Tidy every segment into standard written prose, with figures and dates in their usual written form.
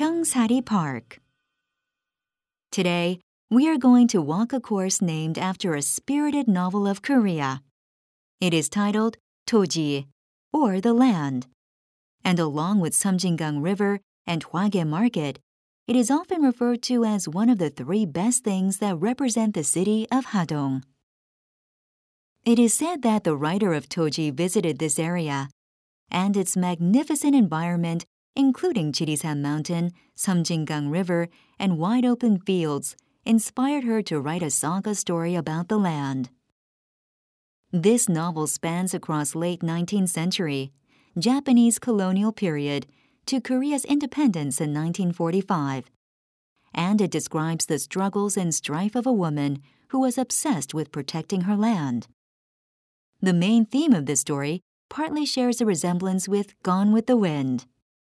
Cheongsari Park. Today, we are going to walk a course named after a spirited novel of Korea. It is titled Toji, or The Land. And along with Samjingang River and Hwage Market, it is often referred to as one of the 3 best things that represent the city of Hadong. It is said that the writer of Toji visited this area, and its magnificent environment, including Jirisan Mountain, Samjingang River, and wide open fields, inspired her to write a saga story about the land. This novel spans across late 19th century, Japanese colonial period, to Korea's independence in 1945, and it describes the struggles and strife of a woman who was obsessed with protecting her land. The main theme of this story partly shares a resemblance with Gone with the Wind.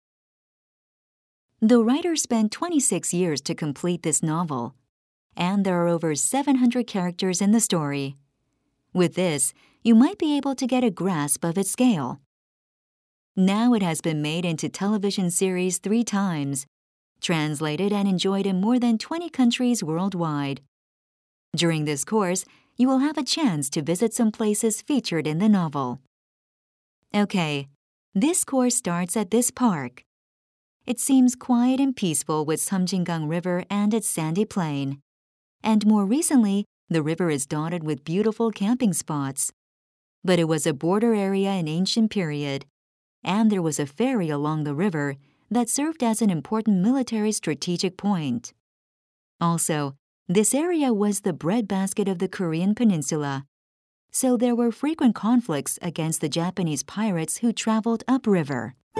The writer spent 26 years to complete this novel, and there are over 700 characters in the story. With this, you might be able to get a grasp of its scale. Now it has been made into television series 3 times, translated and enjoyed in more than 20 countries worldwide. During this course, you will have a chance to visit some places featured in the novel. Okay, this course starts at this park. It seems quiet and peaceful with Samjingang River and its sandy plain. And more recently, the river is dotted with beautiful camping spots. But it was a border area in ancient period, and there was a ferry along the river that served as an important military strategic point. Also, this area was the breadbasket of the Korean peninsula, so there were frequent conflicts against the Japanese pirates who traveled upriver.